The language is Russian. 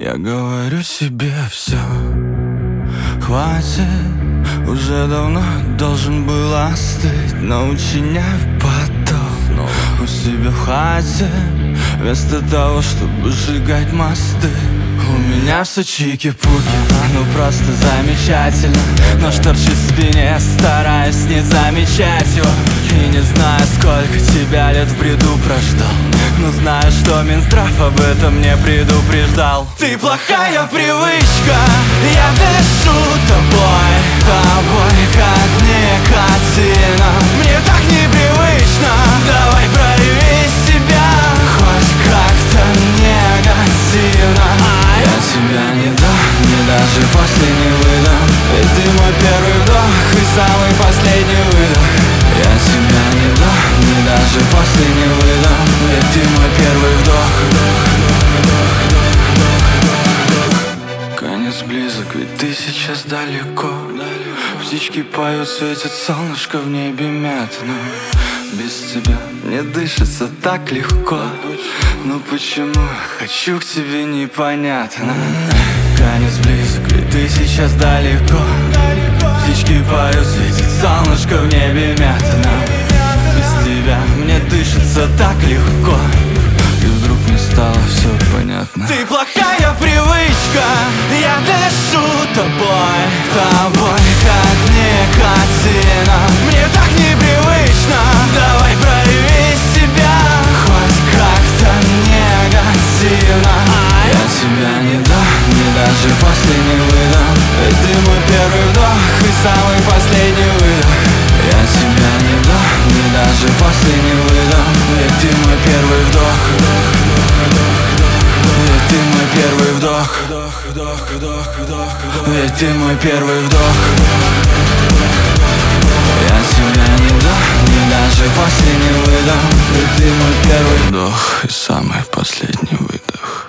Я говорю себе все, хватит, уже давно должен был остыть, но учиняю потом у себя в хате, вместо того, чтобы сжигать мосты. У меня все чики-пуки, ну просто замечательно. Нож торчит в спине, стараюсь не замечать его. И не знаю, сколько тебя лет в бреду прождал, но знаю, что Минздрав об этом не предупреждал. Ты плохая привычка, я дышу тобой, как никотином. Мне так непривычно, давай прояви себя хоть как-то негативно. Я тебя не даже после не выдам, ведь ты мой первый вдох и самый последний выдох. Я тебя не даже после не выдам, ведь ты мой первый вдох. Конец близок, ведь ты сейчас далеко. Птички поют, светит солнышко в небе мятно. Без тебя мне дышится так легко. Ну почему хочу к тебе, непонятно. Конец близок, ведь ты сейчас далеко. Птички поют, светит солнышко в небе мятно. Без тебя мне дышится так легко. И вдруг мне стало все понятно. Ты плохая привычка, я дышу тобой, как никотином. Мне так непривычно, давай прояви себя хоть как-то негативно. Я тебя не даже после не выдам, ведь ты мой первый вдох и самый последний выдох. Я тебя не даже после не выдам, ведь ты мой первый вдох. Ведь ты мой первый вдох. Ведь ты мой первый вдох. Я тебя не даже после не выдам, ведь ты мой первый вдох и самый последний выдох.